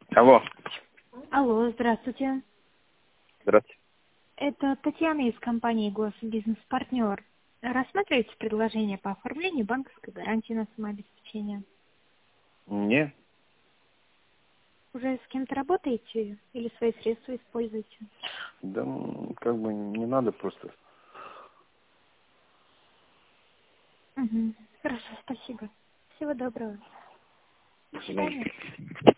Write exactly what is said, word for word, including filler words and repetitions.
Алло. Алло, здравствуйте. Здравствуйте. Это Татьяна из компании «Госбизнес-партнер». Рассматриваете предложение по оформлению банковской гарантии на самообеспечение? Не. Уже с кем-то работаете или свои средства используете? Да, м, как бы не надо просто. Угу. Хорошо, спасибо. Всего доброго. До До свидания. свидания.